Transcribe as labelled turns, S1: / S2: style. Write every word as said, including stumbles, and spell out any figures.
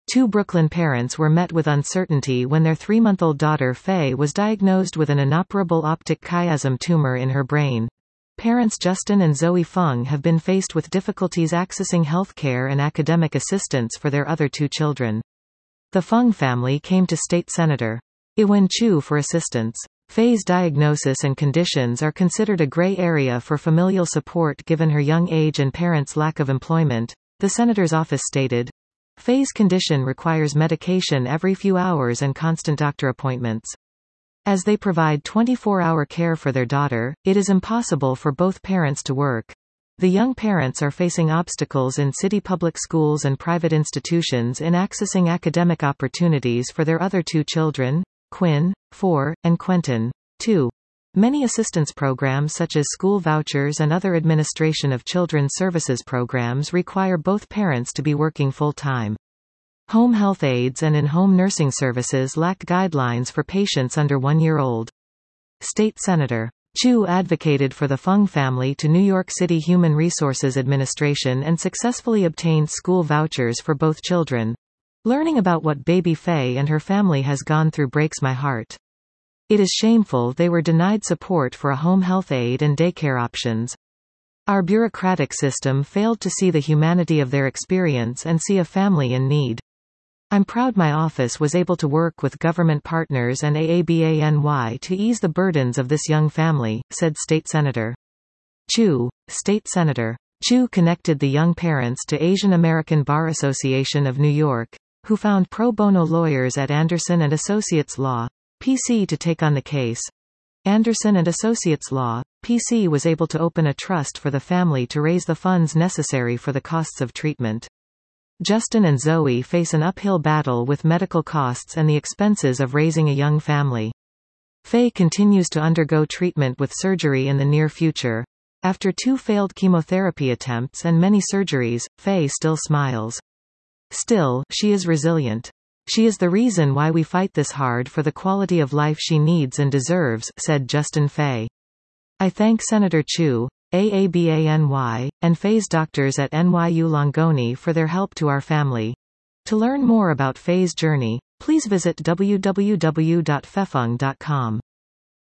S1: Two Brooklyn parents were met with uncertainty when their three-month-old daughter Faye was diagnosed with an inoperable optic chiasm tumor in her brain. Parents Justin and Zoe Fung have been faced with difficulties accessing health care and academic assistance for their other two children. The Fung family came to State Senator Iwen Chu for assistance. Faye's diagnosis and conditions are considered a gray area for familial support given her young age and parents' lack of employment, the senator's office stated. Faye's condition requires medication every few hours and constant doctor appointments. As they provide twenty-four hour care for their daughter, it is impossible for both parents to work. The young parents are facing obstacles in city public schools and private institutions in accessing academic opportunities for their other two children, Quinn, four, and Quentin, two. Many assistance programs such as school vouchers and other administration of children's services programs require both parents to be working full-time. Home health aides and in-home nursing services lack guidelines for patients under one year old. State Senator Chu advocated for the Fung family to New York City Human Resources Administration and successfully obtained school vouchers for both children. Learning about what baby Faye and her family has gone through breaks my heart. It is shameful they were denied support for a home health aide and daycare options. Our bureaucratic system failed to see the humanity of their experience and see a family in need. I'm proud my office was able to work with government partners and A A B A N Y to ease the burdens of this young family, said State Senator Chu. State Senator Chu connected the young parents to Asian American Bar Association of New York, who found pro bono lawyers at Anderson and Associates Law, P C to take on the case. Anderson and Associates Law, P C was able to open a trust for the family to raise the funds necessary for the costs of treatment. Justin and Zoe face an uphill battle with medical costs and the expenses of raising a young family. Faye continues to undergo treatment with surgery in the near future. After two failed chemotherapy attempts and many surgeries, Faye still smiles. Still, she is resilient. She is the reason why we fight this hard for the quality of life she needs and deserves, said Justin Faye. I thank Senator Chu, A A B A N Y, and Faye's doctors at N Y U Langone for their help to our family. To learn more about Faye's journey, please visit w w w dot fefung dot com.